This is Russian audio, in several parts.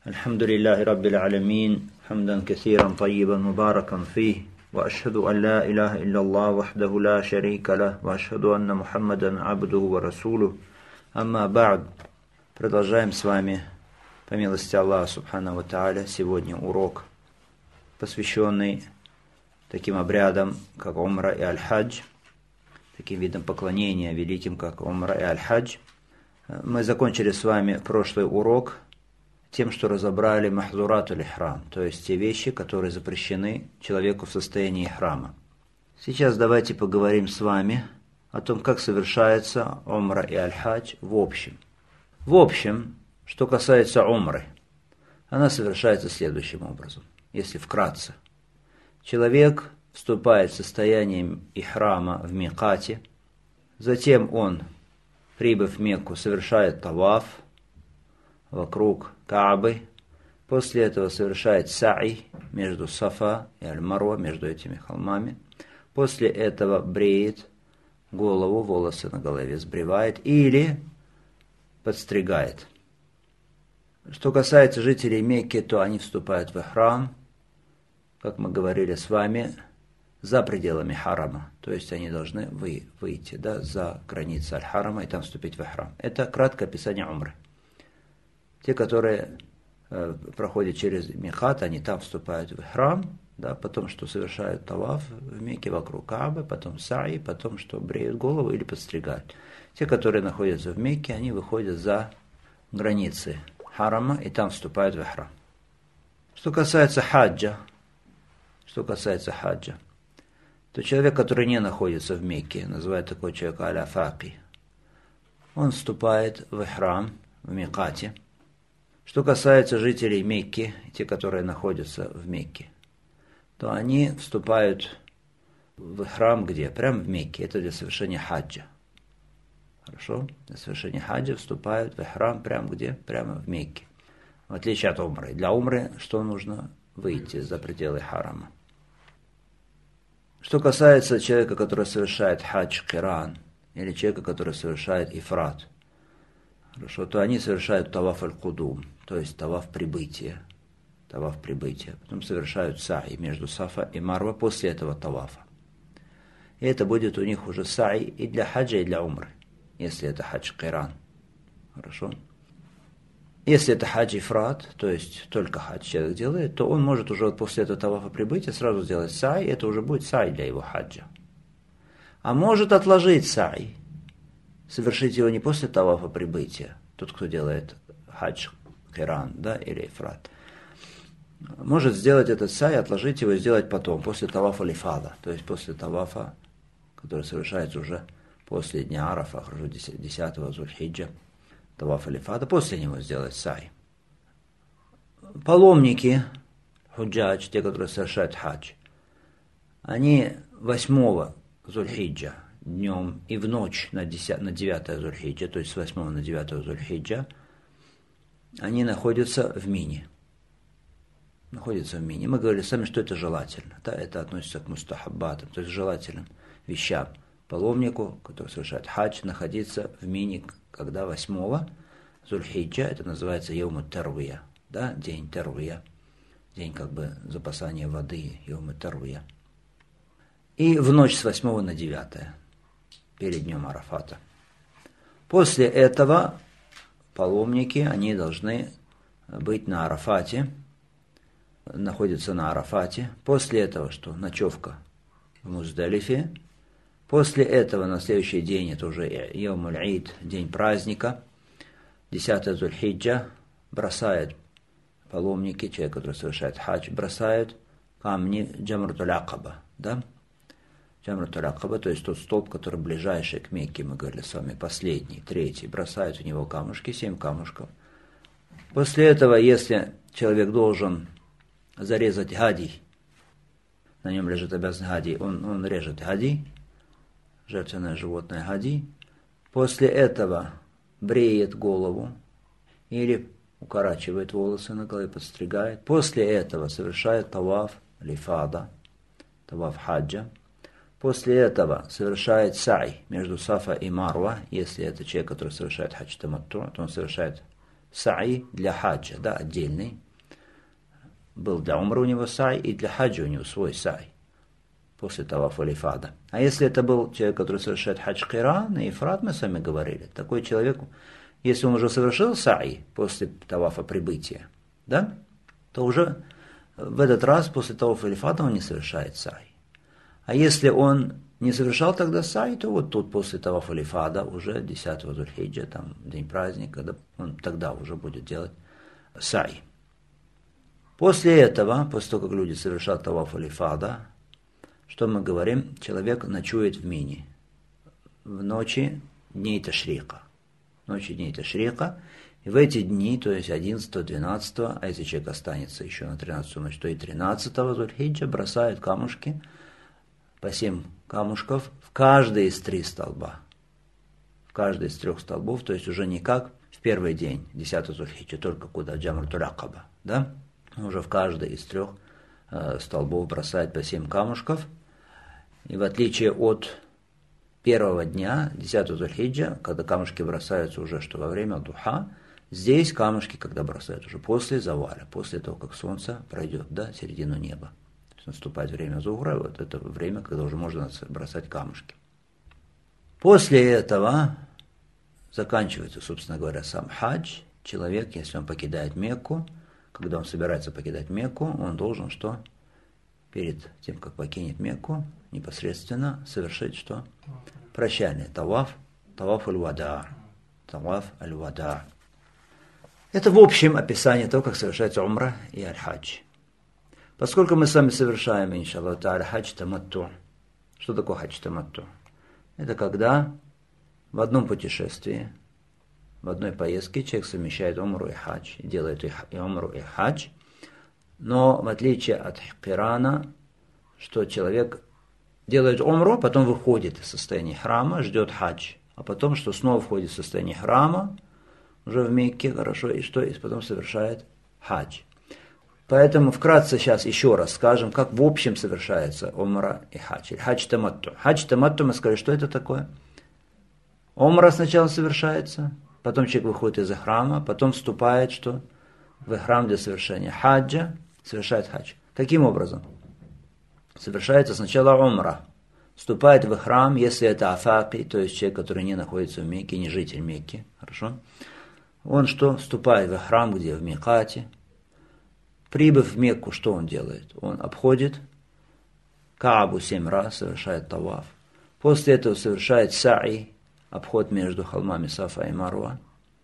الحمد لله رب العالمين حمدا كثيرا طيبا مباركا فيه وأشهد أن لا إله إلا الله وحده لا شريك له وأشهد أن محمدا عبده ورسوله أما بعد. Продолжаем с вами, по милости Аллаха Субхану ва Тааля, сегодня урок, посвященный таким обрядам, как умра и аль-хадж, таким видам поклонения великим, как умра и аль-хадж. Мы закончили с вами прошлый урок тем, что разобрали махзурат аль-ихрам, то есть те вещи, которые запрещены человеку в состоянии ихрама. Сейчас давайте поговорим с вами о том, как совершается умра и аль-хадж в общем. В общем, что касается умры, она совершается следующим образом, если вкратце. Человек вступает в состояние ихрама в микате, затем он, прибыв в Мекку, совершает таваф вокруг Каабы, после этого совершает са'и между Сафа и Аль-Марва, между этими холмами, после этого бреет голову, волосы на голове сбривает или подстригает. Что касается жителей Мекки, то они вступают в ихрам, как мы говорили с вами, за пределами харама, то есть они должны выйти за границы аль-харама и там вступить в ихрам. Это краткое описание умры. Те, которые проходят через микат, они там вступают в ихрам, потом что совершают таваф в Мекке вокруг Каабы, потом са'и, потом что бреют голову или подстригают. Те, которые находятся в Мекке, они выходят за границы харама и там вступают в ихрам. Что касается хаджа, то человек, который не находится в Мекке, называют такой человек аля-факи, он вступает в ихрам, в микате. Что касается жителей Мекки, те, которые находятся в Мекке, то они вступают в ихрам где? Прямо в Мекке. Это для совершения хаджа. Хорошо? Для совершения хаджа вступают в ихрам прямо где? Прямо в Мекке. В отличие от умры. Для умры что нужно? Выйти за пределы харама. Что касается человека, который совершает хадж киран, или человека, который совершает ифрат, хорошо, то они совершают таваф аль-кудум, то есть таваф прибытия. Потом совершают са'и между Сафа и Марва после этого тавафа. И это будет у них уже са'и и для хаджа, и для умры, если это хадж киран. Хорошо? Если это хадж ифрат, то есть только хадж человек делает, то он может уже после этого тавафа прибытия сразу сделать са'и, это уже будет са'и для его хаджа. А может отложить са'и, совершить его не после тавафа прибытия, тот, кто делает хадж киран, или ифрат. Может сделать этот са'и, отложить его и сделать потом, после тавафа лифада, то есть после тавафа, который совершается уже после дня Арафа, 10-го Зуль-Хиджа, тавафа лифада, после него сделать са'и. Паломники, худжадж, те, которые совершают хадж, они 8-го Зуль-Хиджа, днем и в ночь на 9-е Зуль-Хиджа, то есть с 8 на 9 Зуль-Хиджа, они находятся в Мине. Мы говорили сами, что это желательно. Это относится к мустахаббатам, то есть желательным вещам. Паломнику, который совершает хадж, находиться в Мине, когда 8-го Зуль-Хиджа, это называется Йоум ат-Тарвия, день Тарвия, день запасания воды, Йоум ат-Тарвия. И в ночь с 8 на 9, перед днем Арафата. После этого паломники, они должны быть на Арафате, находятся на Арафате. После этого что? Ночевка в Муздалифе. После этого на следующий день, это уже Йом аль-Ид, день праздника, 10 Зуль-Хиджа, бросают паломники, человек, который совершает хадж, бросают камни Джамратуль Акаба, Джамратуль Акаба, то есть тот столб, который ближайший к Мекке, мы говорили с вами, последний, третий, бросают в него камушки, 7 камушков. После этого, если человек должен зарезать гадий, на нем лежит обязанность гадий, он режет гадий, жертвенное животное гадий, после этого бреет голову или укорачивает волосы на голове, подстригает, после этого совершает таваф лифада, таваф хаджа, после этого совершает са'и между Сафа и Марва, если это человек, который совершает хадж таматту, то он совершает саи для хаджа, да, отдельный. Был для умры у него саи, и для хаджа у него свой саи. После тавафа аль-ифада. А если это был человек, который совершает хадж киран и ифрад, мы сами говорили, такой человек, если он уже совершил саи после тавафа прибытия, да, то уже в этот раз после тавафа аль-ифада он не совершает саи. А если он не совершал тогда саи, то вот тут после тавафа аль-ифада уже 10-го Зуль-хиджа, там день праздника, когда он тогда уже будет делать саи. После этого, после того, как люди совершат таваф аль-ифада, что мы говорим? Человек ночует в Мине в ночи дней Ташрика. Ночи дней Ташрика. И в эти дни, то есть 11, 12, а если человек останется еще на 13 ночь, то и 13-го Зуль-хиджа бросают камушки, по 7 камушков, в каждый из 3 столба. В каждый из 3 столбов, то есть уже не как в первый день, 10-го Зуль-хиджа, только куда Джамратуль Акаба, да? Уже в каждый из 3 столбов бросает по 7 камушков. И в отличие от первого дня, 10-го Зуль-хиджа, когда камушки бросаются уже что во время духа, здесь камушки, когда бросают уже после заваля, после того, как солнце пройдет, да, середину неба. То есть наступает время зухра, вот это время, когда уже можно бросать камушки. После этого заканчивается, собственно говоря, сам хадж. Человек, если он покидает Мекку, когда он собирается покидать Мекку, он должен что? Перед тем, как покинет Мекку, непосредственно совершить что? Прощальный таваф аль-вада. Таваф аль-вада. Это в общем описание того, как совершается умра и аль-хадж. Поскольку мы сами совершаем, иншаллах та'аля, хадж таматту. Что такое хадж таматту? Это когда в одном путешествии, в одной поездке человек совмещает умру и хадж, и делает и умру, и хадж. Но в отличие от кирана, что человек делает умру, потом выходит из состояния храма, ждет хадж, а потом, что снова входит в состояние храма, уже в Мекке, хорошо, и что, и потом совершает хадж. Поэтому вкратце сейчас еще раз скажем, как в общем совершается умра и хадж. Хадж таматту. Хадж таматту, мы сказали, что это такое? Умра сначала совершается, потом человек выходит из храма, потом вступает что? В храм для совершения хаджа, совершает хадж. Каким образом? Совершается сначала умра. Вступает в храм, если это афаки, то есть человек, который не находится в Мекке, не житель Мекки. Хорошо? Он что? Вступает в храм, где? В Микате. Прибыв в Мекку, что он делает? Он обходит Каабу 7 раз, совершает таваф. После этого совершает саи, обход между холмами Сафа и Марва.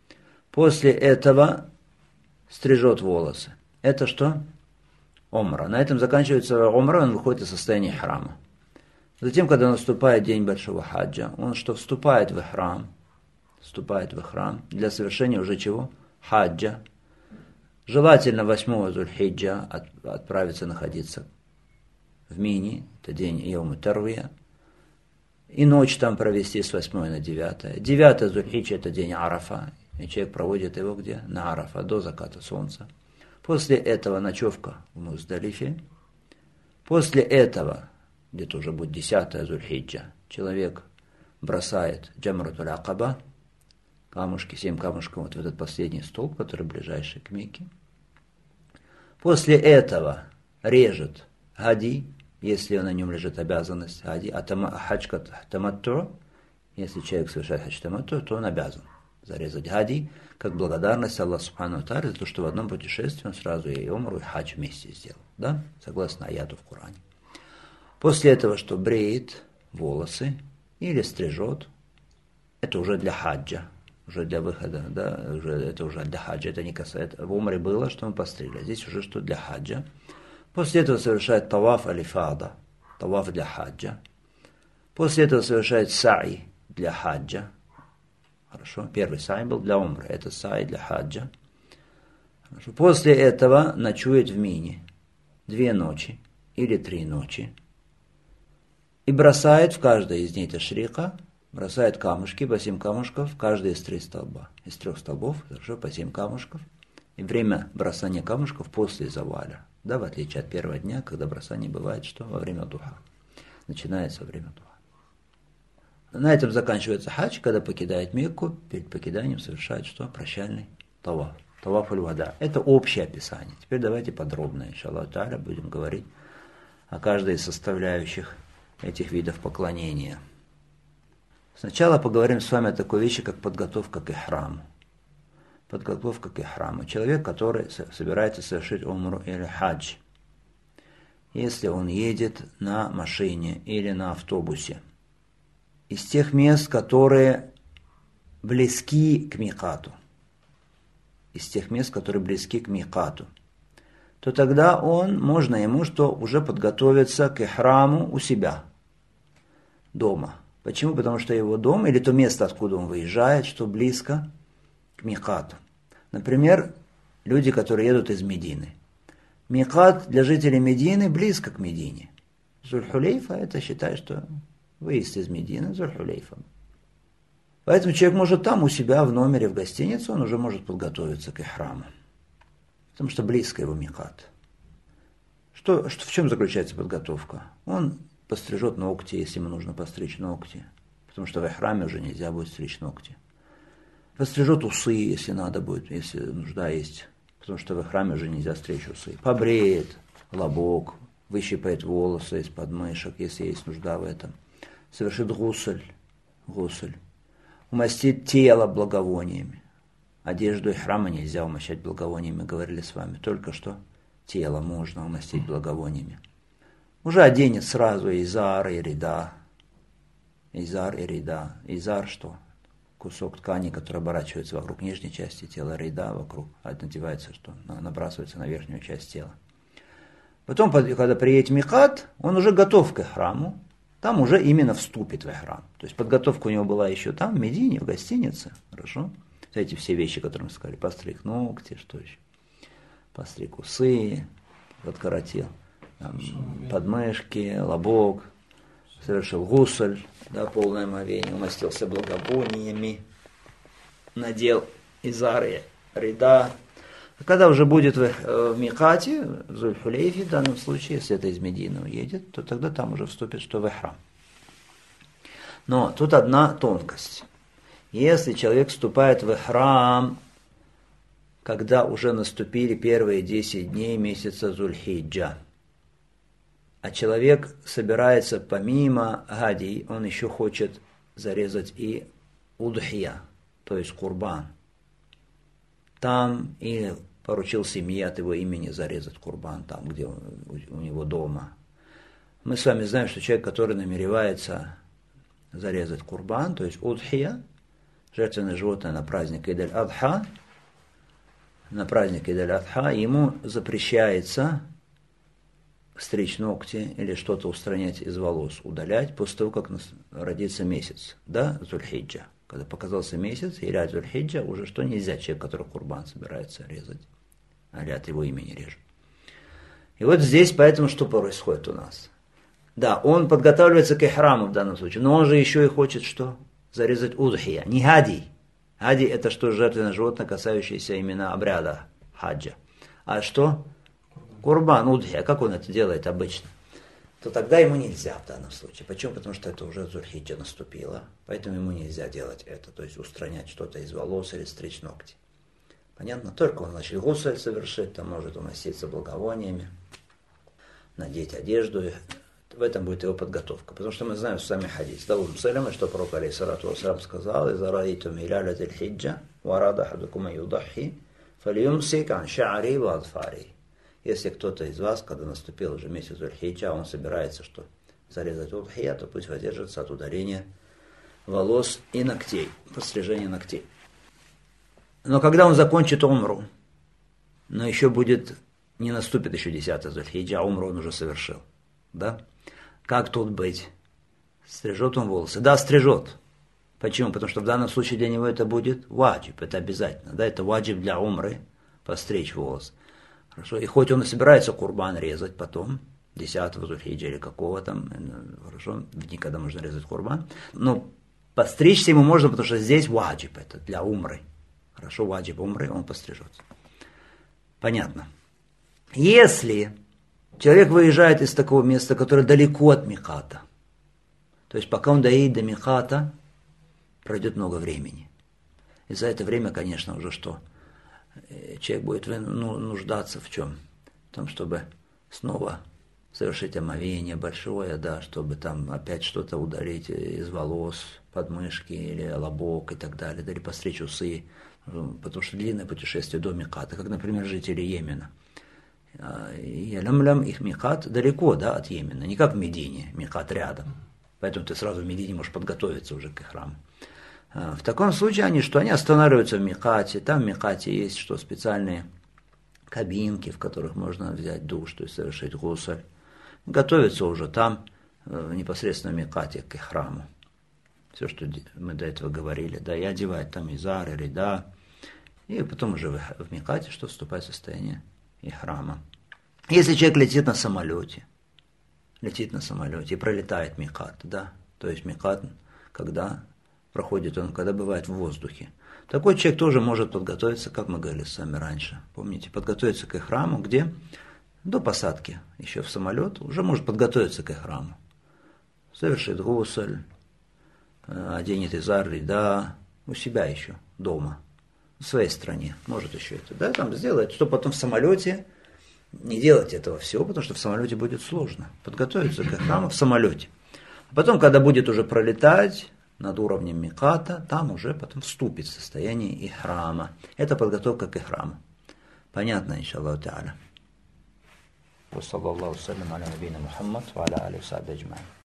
После этого стрижет волосы. Это что? Умра. На этом заканчивается умра, он выходит из состояния храма. Затем, когда наступает день Большого хаджа, он что? Вступает в храм для совершения уже чего? Хаджа. Желательно 8-го Зуль-хиджа отправиться находиться в Мине, это день Йоум Тарвия, и ночь там провести с 8 на 9. 9 Зуль-хиджа это день Арафа, и человек проводит его где? На Арафа, до заката солнца. После этого ночевка в Муздалифе. После этого, где-то уже будет 10 Зуль-хиджа, человек бросает Джамратуль Акаба, камушки, 7 камушков, вот в этот последний столб, который ближайший к Мекке. После этого режет хади, если на нем лежит обязанность хади, а хадж таматту, если человек совершает хадж таматту, то он обязан зарезать хади, как благодарность Аллаху Субхану Тааля за то, что в одном путешествии он сразу и умру, и хадж вместе сделал, да, согласно аяту в Коране. После этого, что бреет волосы или стрижет, это уже для хаджа. Уже для выхода, да, это уже для хаджа, это не касается. В умре было, что мы постригли, здесь уже что для хаджа. После этого совершает таваф аль-ифада, таваф для хаджа. После этого совершает саи для хаджа. Хорошо, первый саи был для умры, это саи для хаджа. Хорошо. После этого ночует в Мине 2 ночи или 3 ночи и бросает в каждой из дней ташрика, бросает камушки, по 7 камушков, каждый из 3 столба. Из 3 столбов, хорошо, по 7 камушков. И время бросания камушков после заваля. Да, в отличие от первого дня, когда бросание бывает, что во время духа. Начинается время духа. На этом заканчивается хадж, когда покидает Мекку, перед покиданием совершает что? Прощальный Таваф. Таваф аль-вада. Это общее описание. Теперь давайте подробно, иншаллах тааля, будем говорить о каждой из составляющих этих видов поклонения. Сначала поговорим с вами о такой вещи, как подготовка к ихраму. Подготовка к ихраму. Человек, который собирается совершить умру или хадж, если он едет на машине или на автобусе, из тех мест, которые близки к микату, то тогда можно ему уже подготовиться к ихраму у себя, дома. Почему? Потому что его дом, или то место, откуда он выезжает, что близко к микату. Например, люди, которые едут из Медины. Микат для жителей Медины близко к Медине. Зуль-Хулейфа, это считай, что выезд из Медины, Зуль-Хулейфа. Поэтому человек может там у себя в номере, в гостинице, он уже может подготовиться к ихраму. Потому что близко его микат. В чем заключается подготовка? Он пострижет ногти, если ему нужно постричь ногти. Потому что в ихраме уже нельзя будет стричь ногти. Пострижет усы, если надо будет, если нужда есть. Потому что в ихраме уже нельзя стричь усы. Побреет лобок, выщипает волосы из подмышек, если есть нужда в этом. Совершит гусль. Умастит тело благовониями. Одежду ихрама нельзя умощать благовониями, говорили с вами. Только что тело можно умастить благовониями. Уже оденет сразу изар и рида. Изар что? Кусок ткани, который оборачивается вокруг нижней части тела, рида вокруг, надевается, что набрасывается на верхнюю часть тела. Потом, когда приедет микат, он уже готов к ихраму, там уже именно вступит в ихрам. То есть подготовка у него была еще там, в Медине, в гостинице, хорошо? Эти все вещи, которые мы сказали, постриг ногти, что еще? Постриг усы, подкоротил, подмышки, лобок, совершил гусль, полное омовение, умастился благовониями, надел изары, рида. Когда уже будет в микате, в Зуль-Хулейфе, в данном случае, если это из Медины уедет, то тогда там уже вступит, что в ихрам. Но тут одна тонкость. Если человек вступает в ихрам, когда уже наступили первые 10 дней месяца Зуль-Хиджа, а человек собирается помимо гадий, он еще хочет зарезать и удхия, то есть курбан. Там или поручил семье от его имени зарезать курбан, там, где у него дома. Мы с вами знаем, что человек, который намеревается зарезать курбан, то есть удхия, жертвенное животное на праздник Идаль-Адха, ему запрещается стричь ногти или что-то устранять из волос, удалять после того, как родится месяц, Зуль-Хиджа. Когда показался месяц, и ряд Зуль-Хиджа, уже что нельзя, человек, который курбан собирается резать, или от его имени режет. И вот здесь поэтому что происходит у нас? Да, он подготавливается к ихраму в данном случае, но он же еще и хочет что? Зарезать удхия, не гадий. Гадий это что, жертвенное животное, касающееся именно обряда хаджа. А что? Курбан, удхия, как он это делает обычно? То тогда ему нельзя в данном случае. Почему? Потому что это уже Зуль-Хиджа наступило, поэтому ему нельзя делать это, то есть устранять что-то из волос или стричь ногти. Понятно? Только он начал гусль совершить, там может умаститься благовониями, надеть одежду, в этом будет его подготовка. Потому что мы знаем сами хадис. Давун Салема, что пророк алейхиссалату вассалям сказал: «Иза раитум хиляля зиль-хиджа, ва арада ахадукум ан юдаххи, фальюмсик ан ша'ри ва адфари». Если кто-то из вас, когда наступил уже месяц Зуль-Хиджа, он собирается что? Зарезать удхия, то пусть воздержится от удаления волос и ногтей, пострижения ногтей. Но когда он закончит умру, но еще будет, не наступит еще 10-й Зуль-Хиджа, а умру он уже совершил. Да? Как тут быть? Стрижет он волосы? Да, стрижет. Почему? Потому что в данном случае для него это будет ваджиб, это обязательно. Да, это ваджиб для умры, постричь волосы. Хорошо. И хоть он и собирается курбан резать потом, 10-го Зуль-Хиджа или какого там, хорошо, в дни, когда можно резать курбан, но постричься ему можно, потому что здесь ваджиб, это для умры. Хорошо, ваджиб умры, он пострижется. Понятно. Если человек выезжает из такого места, которое далеко от миката, то есть пока он доедет до миката, пройдет много времени. И за это время, конечно, уже что? человек будет нуждаться в чем? В том, чтобы снова совершить омовение большое, да, чтобы там опять что-то удалить из волос, подмышки или лобок и так далее, да, или постричь усы, потому что длинное путешествие до миката, как, например, жители Йемена. Ялям-лям, их микат далеко, да, от Йемена, не как в Медине, микат рядом, поэтому ты сразу в Медине можешь подготовиться уже к ихраму. В таком случае они останавливаются в микате, там в микате есть что, специальные кабинки, в которых можно взять душ, то есть совершить гусаль, готовятся уже там, в непосредственно микате к ихраму. Все, что мы до этого говорили, да, и одевают там изар, и рида, и потом уже в микате, что вступает в состояние ихрама. Если человек летит на самолете и пролетает микат, да, то есть микат, когда проходит он, когда бывает в воздухе, такой человек тоже может подготовиться, как мы говорили с вами раньше, помните, подготовиться к ихраму, где до посадки еще в самолет уже может подготовиться к ихраму, совершит гусаль, оденет изар, рида, у себя еще дома, в своей стране, может еще это, да, там сделать, чтобы потом в самолете не делать этого всего, потому что в самолете будет сложно. Подготовиться к ихраму в самолете. А потом, когда будет уже пролетать над уровнем миката, там уже потом вступит в состояние ихрама. Это подготовка к ихраму. Понятно, иншаллаху та'аля. Wa sallallahu sallam ala набийна Мухаммад wa ala алихи ва сахбихи аджмаин.